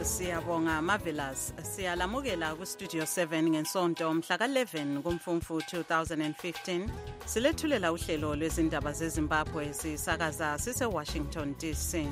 Siyabonga Marvelous. Siyalamukela ku Studio 7 ngensonto mhla ka-11 kuMfumfu 2015. Silethulela uhlelo lwezindaba zeZimbabwe sisakaza sise Washington DC.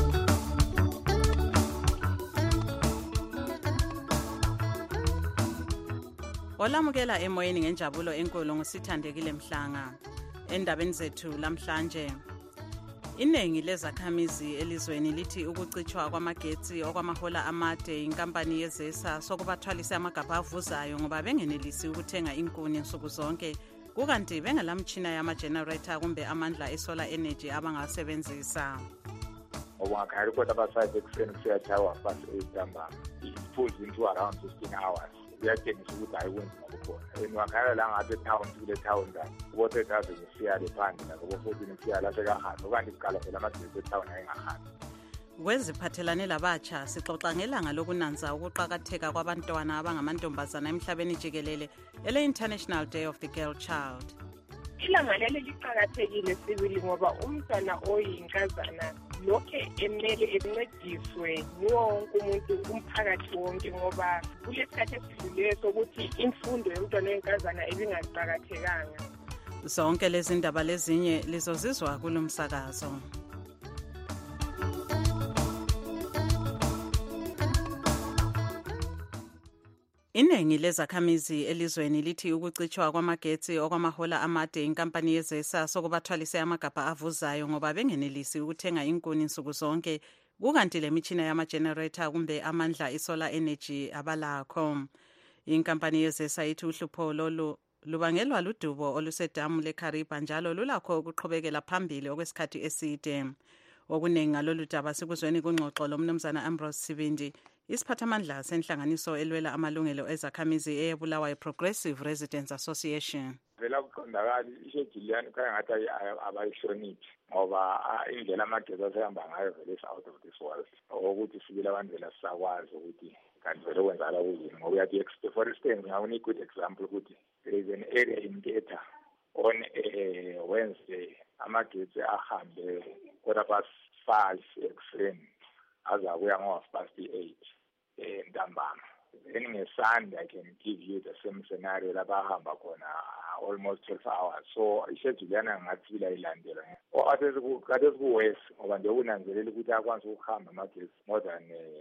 Olamukela emoyeni ngenjabulo enkulu ngosithandekile Mhlanga. Endabeni zethu lamhlanje iningi lezakhamizi elizweni lithi ukucitshwa kwamagetsi okwamahola amade inkampani yezesa sokubathwalisa amagabha avuzayo ngoba bengenelisi ukuthenga inkuni nsuku zonke kukanti bengelamtshina yama-generator kumbe amandla e-solar energy abangasebenzisa. Ungakhala kodwa abasayize ekuseni kusiyatshawa past 8 ntambama. It pulls into around 15 hours. Kuyatshengisa ukuthi hayi kunzima kukhona. Ungakhala la ngabe town kule town la. Kubo 3000 siyale phandle la kubo 14 siyala sekahazo kanti iqala phela amagetsi etown ayingahazi. Kweziphathelane labatsha sixoxa ngelanga lokunanza ukuqakatheka kwabantwana abangamantombazana emhlabeni jikelele ele-International Day of the Girl Child. Ilanga leli liqakathekile sibili ngoba umntwana oyinkazana lokhe emele encediswe wonke umuntu umphakathi wonke ngoba kulesikhathi esidlulileyo sokuthi imfundo yomntwana wenkazana ibingaqakathekanga. Zonke lezi ndaba lezinye lizozizwa kulomsakazo. Iningi lezakhamizi elizweni lithi ukucitshwa kwamagetsi okwamahola amade inkampani yezesa sokubathwalisa amagabha avuzayo ngoba bengenelisi ukuthenga inkuni nsuku zonke kukanti lemitshina yama-generator kumbe amandla e-solar energy abalakho. Inkampani yezesa ithi uhlupho lolu lubangelwa ludubo olusedamu leKariba njalo lulakho ukuqhubekela phambili okwesikhathi eside. Okuningi ngalolu daba sikuzweni kungxoxo lomnumzana Ambrose Sibindi, isiphathamandla senhlanganiso elwela amalungelo ezakhamizi eyebulawayo Progressive Residents Association. Vela kuqondakala ishejiliyani khaya ngathi abayihloniphi ngoba indlela amagetsi asehamba ngayo vele is out of this world. Ukuthi sibile abantu vela sisakwazi ukuthi kanti vele kwenzala kuyini ngoba uyathi for instance ngawunika good example ukuthi there is an area in Geta on Wednesday amagetsi ahambe quarter-past 5 ekuseni azakuya ngo-8 ntambama. Then ngeSunday I can give you the same scenario labahamba khona almost 12 hours. So ishedule yana ngathi bila ilandela. Kade sikuwesi ngoba nje kunanzelela ukuthi akwazi ukuhamba amagetsi more than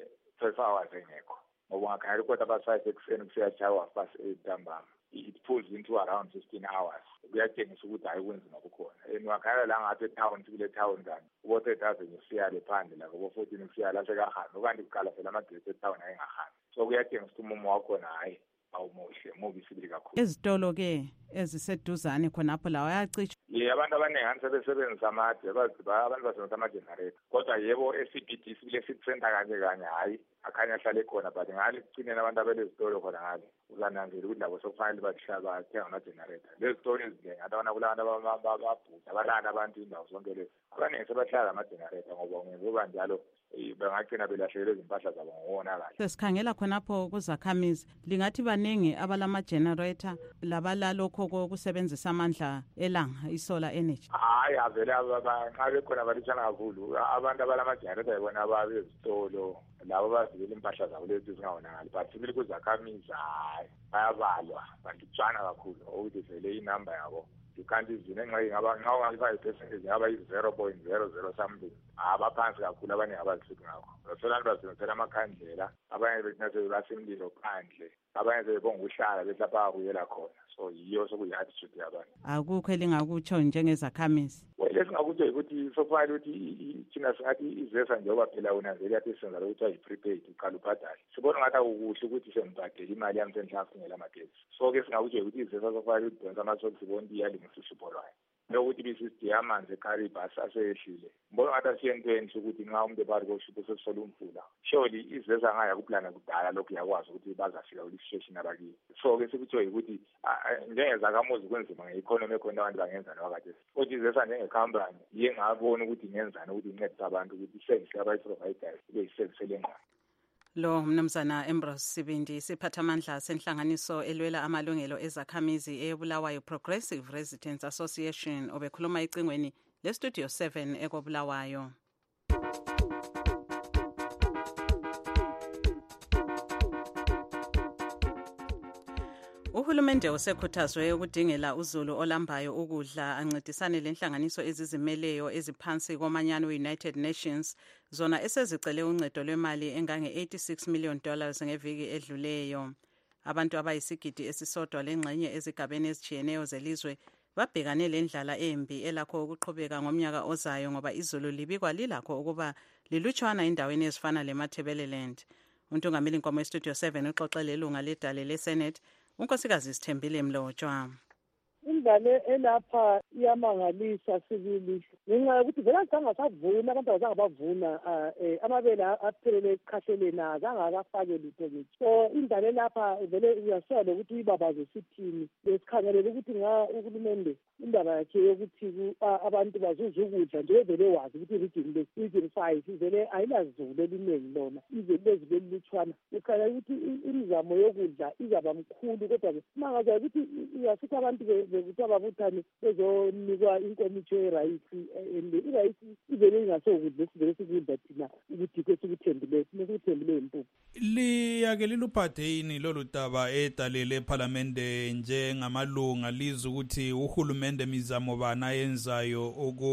12 hours engekho. Ngoba ngakhala quarter-past 5 ekuseni kusiyatshawa past 8 ntambama. It pulls into around 15 hours. Kuyatshengisa ukuthi hayi kunzima kukhona. Ngakhala la ngathi town kule town kani. Kubo 3000 siyale phandle la kubo 14 siyala sekahazo kanti iqala phela amagetsi etown ayingahazi. So kuyatshengisa ukuthi umumo wakhona hayi awumuhle mubi sibili kakhulu. Ezitolo ke eziseduzane khonapho la ayacitshwa. Abantu abaningi sebesebenzisa amade abantu basebenzisa ama-generator. Kodwa yebo eCBD sibile sicenter kanye hayi akhanya ahlale khona but ngale kucinela abantu abelezitolo khona ngale uzananzela ukuthi labo sokufanele bathenga ama-generator. Lezi zitolo ezingengi abantu kulabantu ababhuda abalanda abantu indawo zonke lezi abaningi sebahlala ama-generator ngoba ngenzoba njalo bangagcina belahlekelwe izimpahla zabo ngokona kahle. Sesikhangela khonapho kuzakhamizi lingathi baningi abalama-generator labalalokho kokusebenzisa amandla elanga i-solar energy. Hayi avele nxa bekhona balutshana kakhulu abantu abalama-generator yibona ababezitolo labo bavikela impahla zabo lezi zingawonakali but sibili kuzakhamizi hayi bayabalwa balutshana kakhulu ukuthi vele inamba yabo kanti izinto nxa i-percentage ingaba yi-0.00 something abaphansi kakhulu abanye abazihluphi ngakho. Basolani basebenzisela amakhandlela abanye bethi basemlilo phandle abanye bebonga ukuhlala bethi lapha akuyela khona. So yiyo sokuyi-attitude yabantu. Akukho elingakutsho njengezakhamizi. Lesingakutsho ukuthi sokufanele ukuthi thina singathi izesa njengoba phela unanzelela ukuthi senza lokhu kuthiwa yi-prepaid uqala ubhadale. Sibona ngathi akukuhle ukuthi sengibhadele imali yami senhlafungela amagetsi. So-ke singakutsho ukuthi izesa sokufanele ukuthi donsa amasoksi bonke iyalingisa uhlupho lwayo. Lokuthi bisisithi amanzi eKariba aseyehlile. Mbona ngathi asiyentweni ukuthi nxa umuntu ephakathi kohlupho sesisola umfula. Surely izesa ngaya kuplana kudala lokhu yakwazi ukuthi bazafika kule situation abakiyo. So-ke sikutsho ukuthi njengezakhamuzi kunzima nge-economy ekhona abantu bangenzani wakade. Kodwa izesa njengekhampani iye ngabona ukuthi ingenzani ukuthi incedise abantu ukuthi i-service abayiprovidayo ibe yi-service elengqondo. Lo mnumzana Ambrose Sibindi siphathamandla senhlanganiso elwela amalungelo ezakhamizi eyebulawayo Progressive Residents Association obekhuluma icingweni leStudio 7 ekobulawayo. Uhulumende usekhuthazwe ukudingela uzulu olambayo ukudla ancedisane lenhlanganiso ezizimeleyo eziphansi komanyano we-United Nations zona esezicele uncedo lwemali engange-$86 million ngeviki edluleyo. Abantu abayisigidi esisodwa lengxenye ezigabeni ezitshiyeneyo zelizwe babhekane lendlala embi elakho ukuqhubeka ngomnyaka ozayo ngoba izulu libikwa lilakho ukuba lilutshwana endaweni ezifana leMatabeleland. Untungameli Nkomo eStudio 7 uxoxele ilunga ledale leSenate unkosikazi Sithembile Mlotshwa. Indaba elapha iyamangalisa sibili ngenxa yokuthi vele sangasavuna abantu abazangabavuna amabele aphelele ekhahleleni azangakafake lutho nje. So indaba elapha vele uyasola ukuthi ibabaze sithini lesikhangelela ukuthi uhulumende indaba yakhe yokuthi abantu bazuza ukudla nje vele wazi ukuthi region 5 vele ayilazulu eliningi lona izwe lezilutshwana ukhala ukuthi imizamo yokudla izaba mkhulu kodwa ke mangaza ukuthi uyasithi abantu ukuthi ababuthane bezonikwa inkomitsho yerayisi irayisi ivele ingasokudla esivele sikudla thina ukuthi kwesikuthembileyo sikuthembileyo impuphu. Liyake liluphathe yini lolu daba edalele ephalamende njengamalunga liza ukuthi uhulumende mizamo bana yenzayo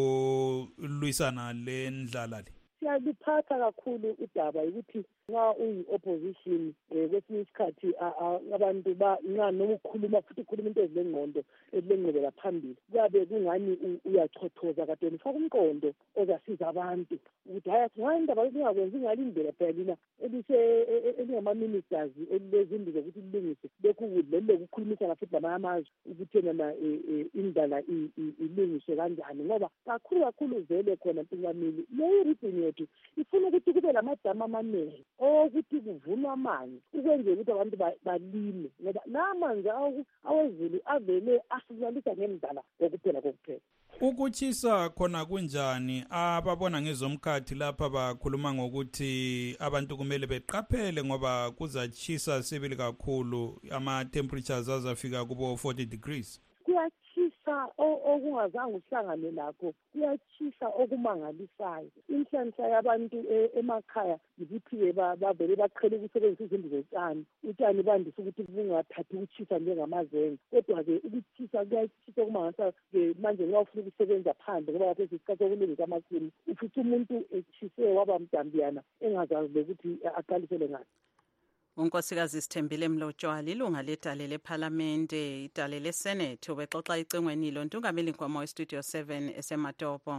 ukulwisana le ndlala le? Siyaliphatha kakhulu udaba ukuthi nxa uyi-opposition kwesinye isikhathi abantu nxa noma ukhuluma futhi ukhuluma into ezilengqondo ezilengqubela phambili kuyabe kungani uyachothoza kade ufaka umqondo ozasiza abantu ukuthi hayi nxa indaba lingakwenzi ngalindlela phela lina elingama-ministers elilezindlu zokuthi lilungise lokhu kudla lilokukhulumisana futhi lamanye amazwe ukuthi yena indala ilungiswe kanjani ngoba kakhulu vele khona Ntungamili leyo region yethu ifuna ukuthi kube lamadamu amanengi okuthi kuvunwa amanzi ukwenzela ukuthi abantu balime ngoba namanzi awezulu avele asilalisa ngendala kokuphela. Ukutshisa khona kunjani? Ababona ngezomkhathi lapha bakhuluma ngokuthi abantu kumele beqaphele ngoba kuzatshisa sibili kakhulu, ama-temperatures azafika kubo 40 degrees. Kuyatshisa okungazange uhlangane lakho, kuyatshisa okumangalisayo. Inhlanhla yabantu emakhaya yikuthi bavele baqhele ukusebenzisa izindlu zotshani. Utshani bandise ukuthi bungathathi ukutshisa njengamazenge. Kodwa-ke ukutshisa kuyatshisa okumangalisayo manje nxa ufuna ukusebenza phandle ngoba lapho isikhathi sokulungisa amasimu ufica umuntu etshise waba mdambiyana engazazi ukuthi aqalisele ngaphi. Unkosikazi Sithembile Mlotshwa lilunga ledale lephalamende idale leSenate ubexoxa icengweni lo Ntungameli Nkomo eStudio 7 eseMatopo.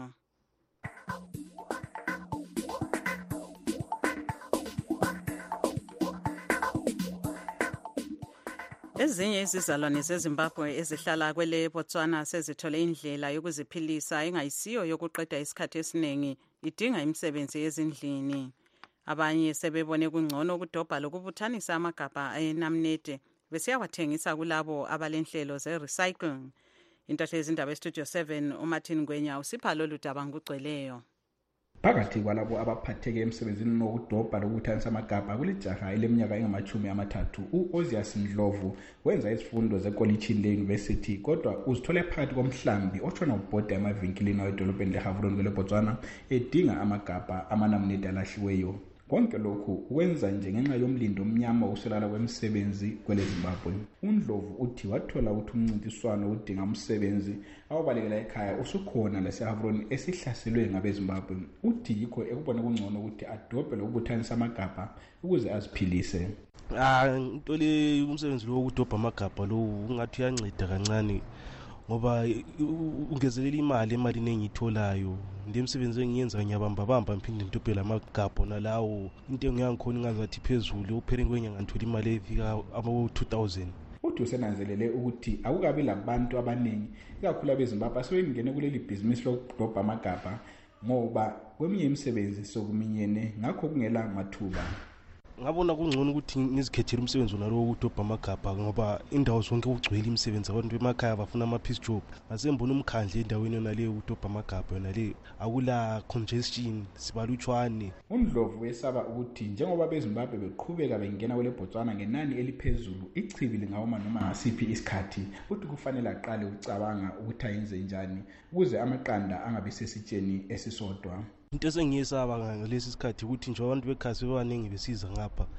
Ezinye izizalwane zeZimbabwe ezihlala kwele Botswana sezithole indlela yokuziphilisa engayisiyo yokuqeda isikhathi esiningi idinga imisebenzi yezindlini. Abanye sebebone kungcono ukudobha lokubuthanisa amagabha enamnede besiyawathengisa kulabo abalenhlelo ze-recycling. Intahle yezindaba eStudio 7 uMartin Ngwenya usipha lolu daba ngugcweleyo. Phakathi kwalabo abaphatheke emsebenzini nokudobha lokubuthanisa amagabha kulijaha eleminyaka engama-30 u-Ozias Ndlovu wenza izifundo zekolitshini le-university kodwa uzithole phakathi komhlambi otshona ubhoda emavinkilini awedolobheni leHavroni kweleBotswana edinga amagabha amanamnede alahliweyo. Konke lokhu wenza nje ngenxa yomlindo omnyama wokuswelakala kwemisebenzi kwele Zimbabwe. UNdlovu uthi wathola ukuthi umncintiswano udinga umsebenzi awubalekela ekhaya usukhona leseHavroni esihlaselwe ngabeZimbabwe. Uthi yikho ekubona kungcono ukuthi adobhe lokubuthanisa amagabha ukuze aziphilise. Into le umsebenzi lo wokudobha amagabha lo ungathi uyanceda kancane ngoba ungezelela imali engiyitholayo. Ndi umsebenzi engiyenza ngiyabamba ngiphinde ngidobhe lamagabha nalawo intengo yangikhona ingazathi phezulu upheleni kwenyanga ngithola imali efika abo-2000. Uthi usenanzelele ukuthi akukabi labantu abaningi ikakhulu abeZimbabwe asebengene kuleli bhizinisi lokudobha amagabha ngoba kweminye imisebenzi sokuminyene ngakho kungela mathuba. Ngabona kungcono ukuthi ngizikhethele umsebenzi nalo wokudobha amagabha ngoba indawo zonke ugcwele imisebenzi abantu bemakhaya bafuna ama-piece job. Asembona umkhandle endaweni yona leyo ukudobha amagabha yona le akula congestion sibalutshwane. UNdlovu wesaba ukuthi njengoba abeZimbabwe beqhubeka bengena kwele Botswana ngenani eliphezulu ichibi lingawoma noma ngasiphi isikhathi uthi kufanele aqale ukucabanga ukuthi ayenze njani ukuze amaqanda angabi sesitsheni esisodwa. Into esengiyesaba ngalesi sikhathi ukuthi nje abantu bekhasi bebaningi besiza ngapha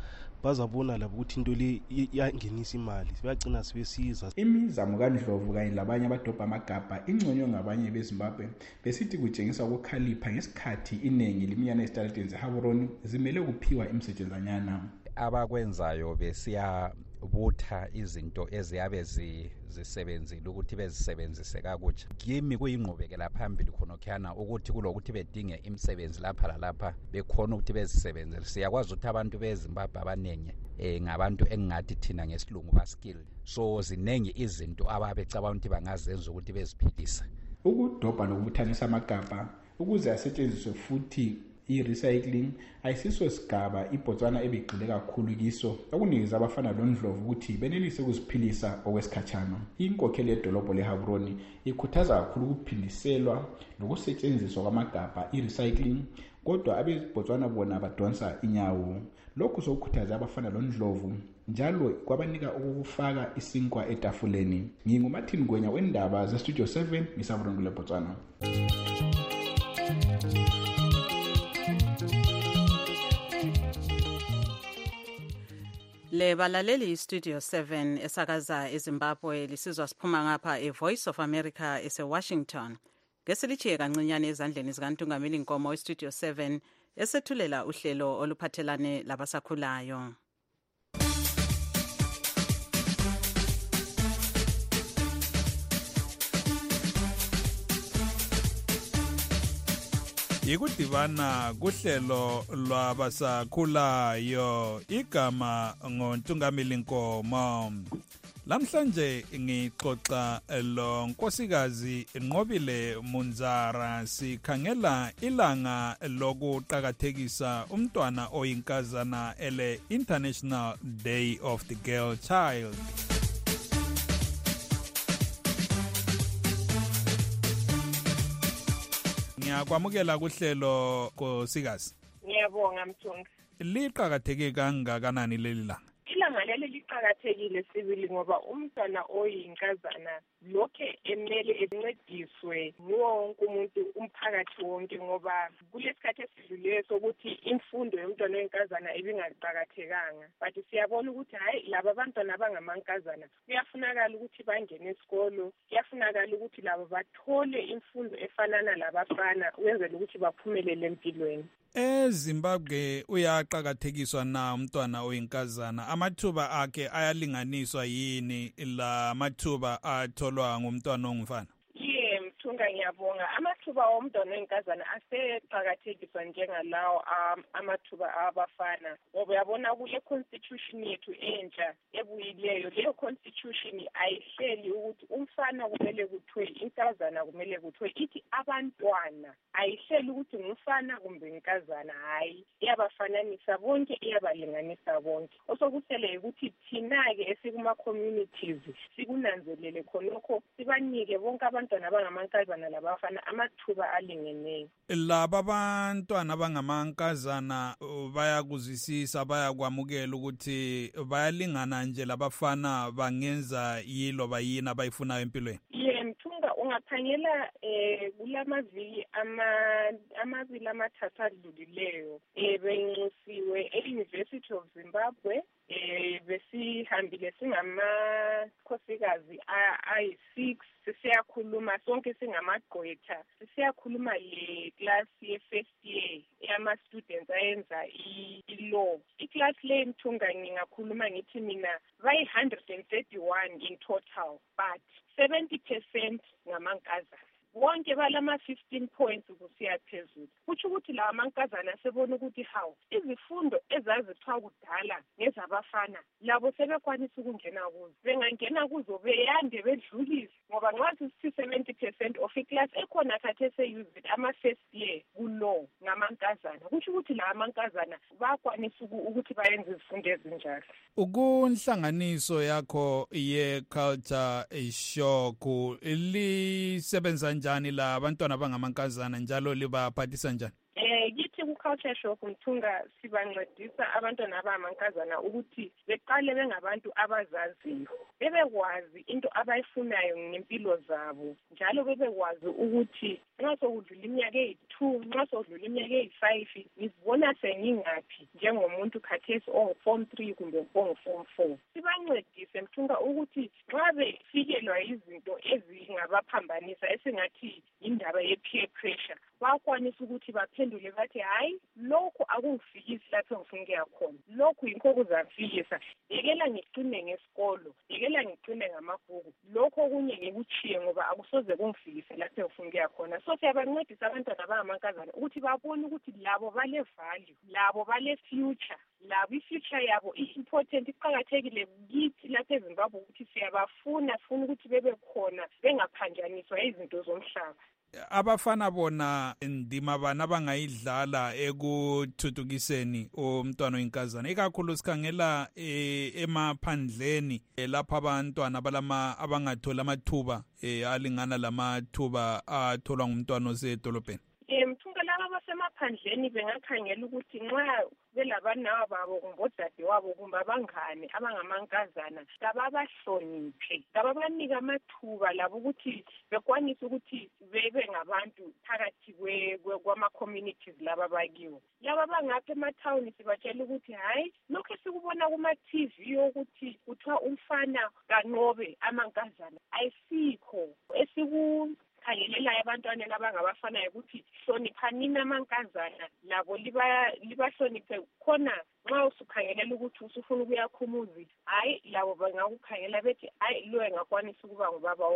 bazabona labo ukuthi into le iyangenisa imali, bayagcina sebesiza. Imizamo kaNdlovu kanye labanye abadobha amagabha inconywe ngabanye beZimbabwe besithi kutshengisa ukukhalipha ngesikhathi iningi liminyana esitaladeni zeHaburoni zimele kuphiwa imisetshenzanyana. Abakwenzayo besiyabutha izinto eziyabe zisebenzile ukuthi bezisebenzise kakutsha. Kimi kuyingqubekela phambili khonokhana ukuthi kulokuthi bedinge imisebenzi lapha lalapha bekhona ukuthi bezisebenzele. Siyakwazi ukuthi abantu beZimbabwe abanengi ngabantu engathi thina ngesilungu ba-skill, so zinengi izinto ababecabanga ukuthi bangazenza ukuthi beziphilise. Ukudobha nokubuthanisa amagabha ukuze asetshenziswe futhi i-recycling ayisiso sigaba iBotswana ebigxile kakhulu kiso okunikeza abafana loNdlovu ukuthi benelise ukuziphilisa okwesikhatshana. Inkokheli yedolobho leHaburoni ikhuthaza kakhulu ukuphindiselwa nokusetshenziswa kwamagabha i-recycling, kodwa abeBotswana bona badonsa inyawo. Lokhu sokukhuthaza abafana loNdlovu njalo kwabanika ukufaka isinkwa etafuleni. NginguMartin Gwenya wendaba zeStudio 7 eHaburoni leBotswana. Le balaleli Studio 7 esakaza eZimbabwe lisizwa siphuma ngapha eVoice of America eseWashington. Ngesilichiye kancinyane ezandleni zikaNtungameli Nkomo eStudio 7 esethulela uhlelo oluphathelane labasakhulayo. Yikudibana kuhlelo lwabasakhulayo igama ngoNtungameli Nkomo. Lamhlanje ngixoxa lo Nkosikazi Nqobile Munzara sikhangela ilanga lokuqhakathekisa umntwana oyinkazana ele International Day of the Girl Child. Ngiyakwamukela kuhlelo Nkosikazi. Ngiyabonga Mthunga. Liqhakatheke kangakanani leli langa? Ilanga leli liqhakathekile sibili ngoba umntwana oyinkazana lokhe emele encediswe wonke umuntu, umphakathi wonke, ngoba kulesikhathi esidlulileyo sokuthi imfundo yomntwana oyinkazana ibingaqhakathekanga, but siyabona ukuthi hayi laba abantwana abangamankazana kuyafunakala ukuthi bangene esikolo, kuyafunakala ukuthi labo bathole imfundo efanana labafana ukwenzela ukuthi baphumelele empilweni. EZimbabwe uyaqhakathekiswa na umntwana oyinkazana? Amathuba akhe ayalinganiswa yini la mathuba atholwa ngumntwana ongumfana? Mthunga, ngiyabonga. Amathuba omntwana oyinkazana aseqhakathekiswa njengalawo amathuba abafana, ngoba uyabona kule constitution yethu entsha ebuyileyo, leyo constitution ayihleli ukuthi umfana kumele kuthiwe, inkazana kumele kuthiwe, ithi abantwana. Ayihleli ukuthi ngumfana kumbe inkazana, hayi, iyabafananisa bonke, iyabalinganisa bonke. Osokusele ukuthi thina-ke esikuma-communities sikunanzelele khonokho, sibanike bonke abantwana abangamankazana labafana amathuba alingeneyo. Laba abantwana abangamankazana bayakuzwisisa, bayakwamukela ukuthi bayalingana nje labafana bangenza yiloba yini abayifunayo empilweni? Mthunga, ungakhangela kulamaviki amabili amathathu adlulileyo benxusiwe e-University of Zimbabwe, besihambile singamakhosikazi ayi-6 sisiyakhuluma sonke singamagqwetha, sisiyakhuluma le-class ye-first year yama-students ayenza i-law. I-class le Mthunga ngingakhuluma ngithi mina bayi-131 in total, but 70% ngamankazana. Wonke balama-15 points kusiya phezulu. Kutsho ukuthi lawa mankazana sebona ukuthi hawu izifundo ezazithiwa kudala ngezabafana labo sebekwanisa ukungena kuzo. Bengangena kuzo beyande bedlulise, ngoba nxa sisithi 70% of iclass ekhona khathesi eyuzile ama-first year kulo ngamankazana. Kutsho ukuthi lawa mankazana bakwanisa ukuthi bayenze izifundo ezinjalo. Ukunhlanganiso yakho ye-culture shock lisebenza njani la abantwana abangamankazana njalo libaphathisa njani? Kithi ku-culture shock Mthunga sibancedisa abantwana abangamankazana ukuthi beqale bengabantu abazaziyo, bebekwazi into abayifunayo ngempilo zabo, njalo bebekwazi ukuthi nxa sokudlula iminyaka eyi-2, nxa sokudlula iminyaka eyi-5 ngizibona sengingaphi njengomuntu khathesi ongu-form 3 kumbe ongu-form 4. Sibancedise mthunga ukuthi nxa befikelwa izinto ezingabaphambanisa esingathi indaba ye-peer pressure, bakwanisa ukuthi baphendule bathi hayi lokhu akungifikisi lapho engifuna ukuya khona, lokhu yikho kuzamfikisa, yekela ngicine ngesikolo, yekela ngicine ngamabhuku, lokhu okunye ngikuchiye ngoba akusoze kungifikise lapho engifuna ukuya khona. So siyabancedisa abantwana abangamankazana ukuthi babone ukuthi labo bale value, labo bale future, labo i-future yabo i-important, iqakathekile kithi lapha eZimbabwe ukuthi siyabafuna ukuthi bebe khona bengaphanjaniswa izinto zomhlaba. Abafana bona indima bana abangayidlala ekuthuthukiseni umntwana oyinkazana, ikakhulu sikhangela emaphandleni lapha abantwana abangathola amathuba alingana lamathuba atholwa ngumntwana osedolobheni. Mthunga laba basemaphandleni bengakhangela ukuthi nxa belabanawa babo kumbe odade wabo kumbe abangane abangamankazana kababahloniphe, kababanike amathuba labo ukuthi bekwanise ukuthi bebe ngabantu phakathi kwama-communities laba bakiwo. Laba bangapha emathawuni sibatshela ukuthi hayi lokhu esikubona kuma-TV yokuthi kuthiwa umfana kanqobe amankazana ayisikho. Khangelelayo abantwaneni abangabafanayo ukuthi hloniphanini amankazana labo libahloniphe khona nxa usukhangelela ukuthi usufuna ukuya khumuzi, hayi labo bangakukhangela bethi hayi lo engakwanisa ukuba ngubaba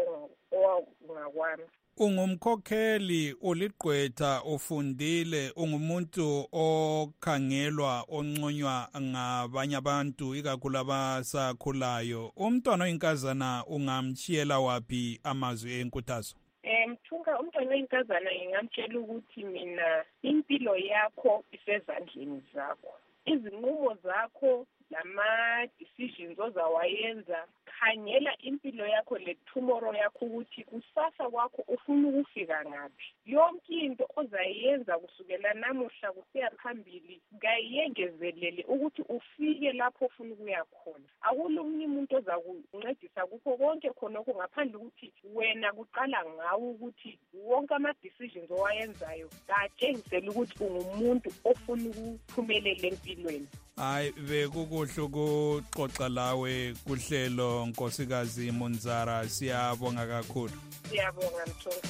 ongakwami. Ungumkhokheli, uligqwetha, ufundile, ungumuntu okhangelwa, onconywa ngabanye abantu ikakhulu abasakhulayo. Umntwana oyinkazana ungamchiyela waphi amazwi enkuthazo? Mthunga, umntwana oyinkazana ngingamtshela ukuthi mina impilo yakho isezandleni zakho. Izinqumo zakho lama-decisions ozawayenza, khangela impilo yakho le-tomorrow yakho ukuthi kusasa kwakho ufuna ukufika ngaphi. Yonke into ozayenza kusukela namuhla kusiya phambili kayengezelele ukuthi ufike lapho ufuna ukuya khona. Akulomnye umuntu ozakuncedisa kukho konke khonokho ngaphandle ukuthi wena kuqala ngawe ukuthi wonke ama-decisions owayenzayo katshengisele ukuthi ungumuntu ofuna ukuphumelela empilweni. Hayi bekukuhle ukuxoxa lawe kuhlelo Nkosikazi Munzara, siyabonga kakhulu. Siyabonga Mthunga.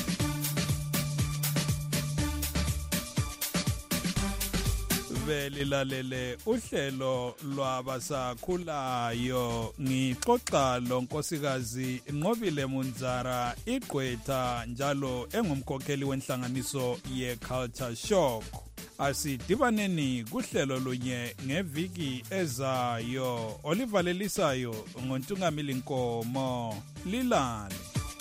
Belilalele uhlelo lwabasakhulayo, ngixoxa lo Nkosikazi Nqobile Munzara, igqwetha njalo engumkhokheli wenhlanganiso ye-Culture Shock. Asidibaneni kuhlelo lunye ngeviki ezayo olivalelisayo ngoNtungamili Nkomo. Lilale.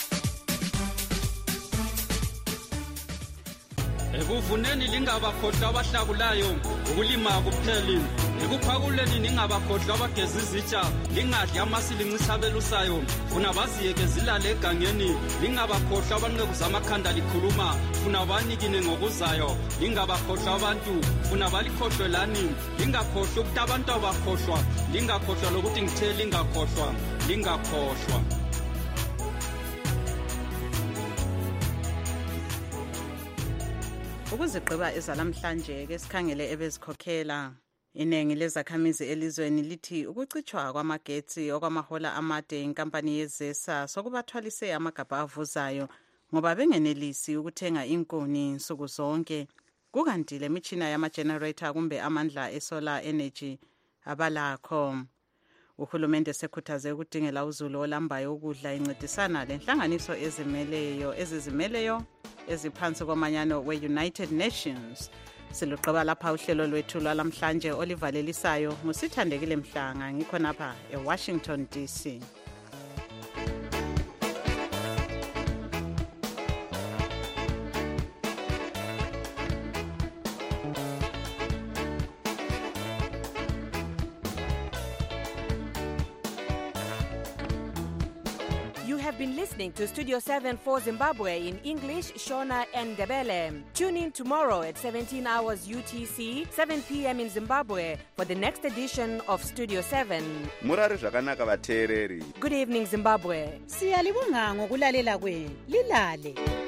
Ekuvuneni lingabakhohlwa abahlakulayo, ukulima kupheli. Ekuphakuleni ningabakhohlwa abageza izitsha, lingadli amasi lincisabelusayo. Funa baziyeke zilale egangeni, lingabakhohlwa abanqeku zamakhanda likhuluma. Funa banikine ngokuzayo, lingabakhohlwa abantu. Funa balikhohlwelani, lingakhohlwa ukuthi abantu abakhohlwa. Lingakhohlwa lokuthi ngithe lingakhohlwa, lingakhohlwa. Ukuzigqiba ezalamhlanje ke sikhangele ebezikhokhela. Inengi lezakhamizi elizweni lithi ukucitshwa kwamagetsi okwamahola amade inkampani yezesa sokubathwalise amagabha avuzayo ngoba bengenelisi ukuthenga inkuni nsuku zonke. Kukanti le mitshina yama-generator kumbe amandla e-solar energy abalakho. Uhulumende sekhuthaze ukudingela uzulu olambayo ukudla incedisana lenhlanganiso ezizimeleyo eziphansi komanyano we-United Nations. Siluqaba lapha uhlelo lwethu lwalamhlanje olivalelisayo ngusithandekile Mhlanga, ngikhonapha eWashington DC. Been listening to Studio 7 for Zimbabwe in English, Shona and Ndebele. Tune in tomorrow at 17 hours UTC, 7 p.m. in Zimbabwe for the next edition of Studio 7. Murari zvakanaka vateereri. Good evening, Zimbabwe. Siyalibonga ngokulalela kwenu. Lilale.